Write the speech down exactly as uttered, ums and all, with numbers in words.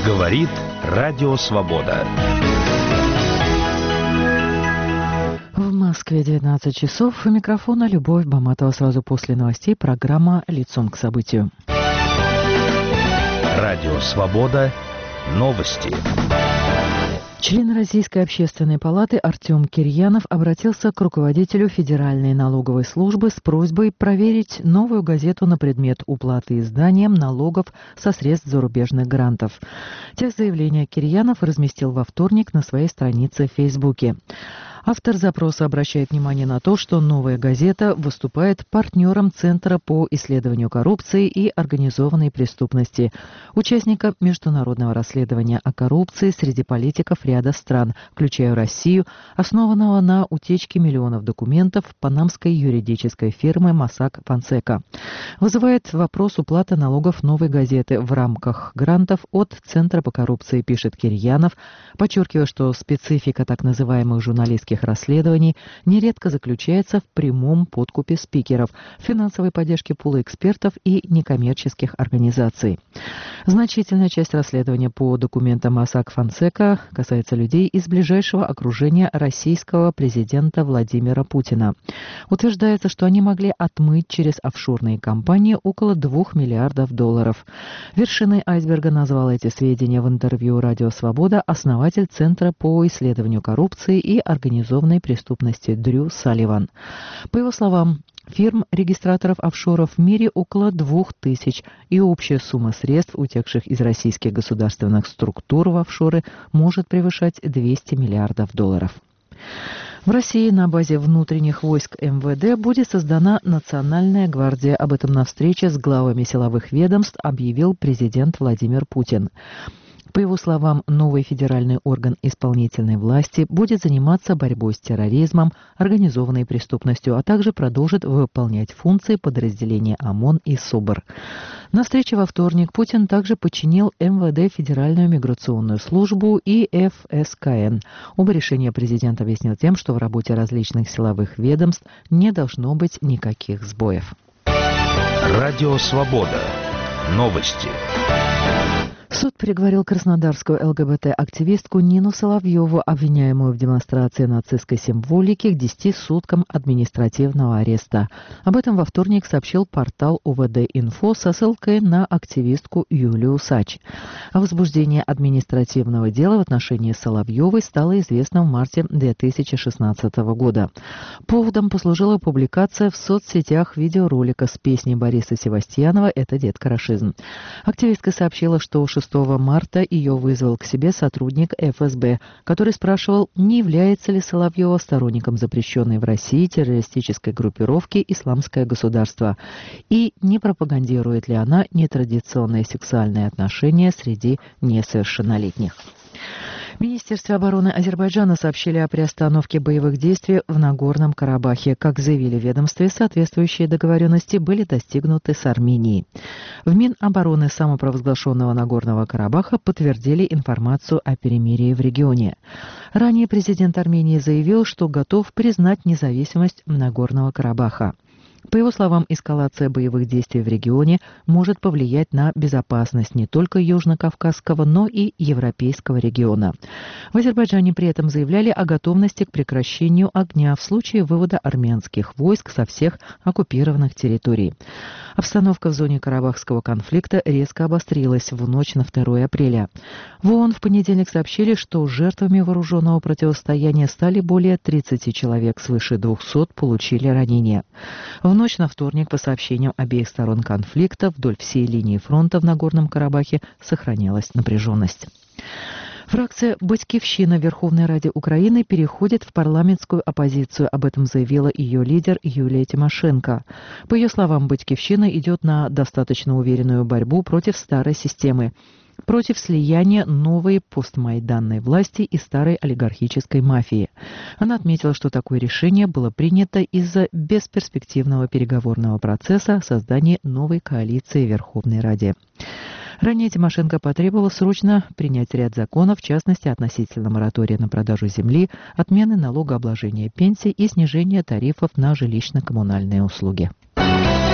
Говорит Радио Свобода. В Москве девятнадцать часов. У микрофона Любовь Баматова. Сразу после новостей программа «Лицом к событию». Радио Свобода. Новости. Член Российской общественной палаты Артем Кирьянов обратился к руководителю Федеральной налоговой службы с просьбой проверить новую газету на предмет уплаты изданием налогов со средств зарубежных грантов. Текст заявления Кирьянов разместил во вторник на своей странице в Фейсбуке. Автор запроса обращает внимание на то, что «Новая газета» выступает партнером Центра по исследованию коррупции и организованной преступности, участника международного расследования о коррупции среди политиков ряда стран, включая Россию, основанного на утечке миллионов документов панамской юридической фирмы Mossack Fonseca. Вызывает вопрос уплаты налогов «Новой газеты» в рамках грантов от Центра по коррупции, пишет Кирьянов, подчеркивая, что специфика так называемых журналистских расследований нередко заключается в прямом подкупе спикеров, финансовой поддержке пула экспертов и некоммерческих организаций. Значительная часть расследования по документам Mossack Fonseca касается людей из ближайшего окружения российского президента Владимира Путина. Утверждается, что они могли отмыть через офшорные компании около двух миллиардов долларов. Вершиной айсберга назвал эти сведения в интервью «Радио Свобода» основатель Центра по исследованию коррупции и организованной преступности Дрю Салливан. По его словам, фирм, регистраторов офшоров в мире около двух тысяч, и общая сумма средств, утекших из российских государственных структур в офшоры, может превышать двести миллиардов долларов. В России на базе внутренних войск эм вэ дэ будет создана Национальная гвардия. Об этом на встрече с главами силовых ведомств объявил президент Владимир Путин. По его словам, новый федеральный орган исполнительной власти будет заниматься борьбой с терроризмом, организованной преступностью, а также продолжит выполнять функции подразделения ОМОН и СОБР. На встрече во вторник Путин также подчинил эм вэ дэ Федеральную миграционную службу и эф эс ка эн. Оба решения президент объяснил тем, что в работе различных силовых ведомств не должно быть никаких сбоев. Радио Свобода. Новости. Суд приговорил краснодарскую эл гэ бэ тэ-активистку Нину Соловьеву, обвиняемую в демонстрации нацистской символики, к десяти суткам административного ареста. Об этом во вторник сообщил портал о вэ дэ-инфо со ссылкой на активистку Юлию Сач. О возбуждении административного дела в отношении Соловьевой стало известно в марте две тысячи шестнадцатого года. Поводом послужила публикация в соцсетях видеоролика с песней Бориса Севастьянова «Это детка-рашизм». Активистка сообщила, что шестого марта ее вызвал к себе сотрудник эф эс бэ, который спрашивал, не является ли Соловьева сторонником запрещенной в России террористической группировки «Исламское государство» и не пропагандирует ли она нетрадиционные сексуальные отношения среди несовершеннолетних. В Министерстве обороны Азербайджана сообщили о приостановке боевых действий в Нагорном Карабахе. Как заявили в ведомстве, соответствующие договоренности были достигнуты с Арменией. В Минобороны самопровозглашенного Нагорного Карабаха подтвердили информацию о перемирии в регионе. Ранее президент Армении заявил, что готов признать независимость Нагорного Карабаха. По его словам, эскалация боевых действий в регионе может повлиять на безопасность не только Южно-Кавказского, но и Европейского региона. В Азербайджане при этом заявляли о готовности к прекращению огня в случае вывода армянских войск со всех оккупированных территорий. Обстановка в зоне Карабахского конфликта резко обострилась в ночь на второе апреля. В ООН в понедельник сообщили, что жертвами вооруженного противостояния стали более тридцати человек, свыше двухсот получили ранения. В ночь на вторник, по сообщениям обеих сторон конфликта, вдоль всей линии фронта в Нагорном Карабахе сохранялась напряженность. Фракция «Батькивщина» в Верховной Раде Украины переходит в парламентскую оппозицию. Об этом заявила ее лидер Юлия Тимошенко. По ее словам, «Батькивщина» идет на достаточно уверенную борьбу против старой системы, против слияния новой постмайданной власти и старой олигархической мафии. Она отметила, что такое решение было принято из-за бесперспективного переговорного процесса создания новой коалиции в Верховной Раде. Ранее Тимошенко потребовала срочно принять ряд законов, в частности, относительно моратория на продажу земли, отмены налогообложения пенсий и снижения тарифов на жилищно-коммунальные услуги.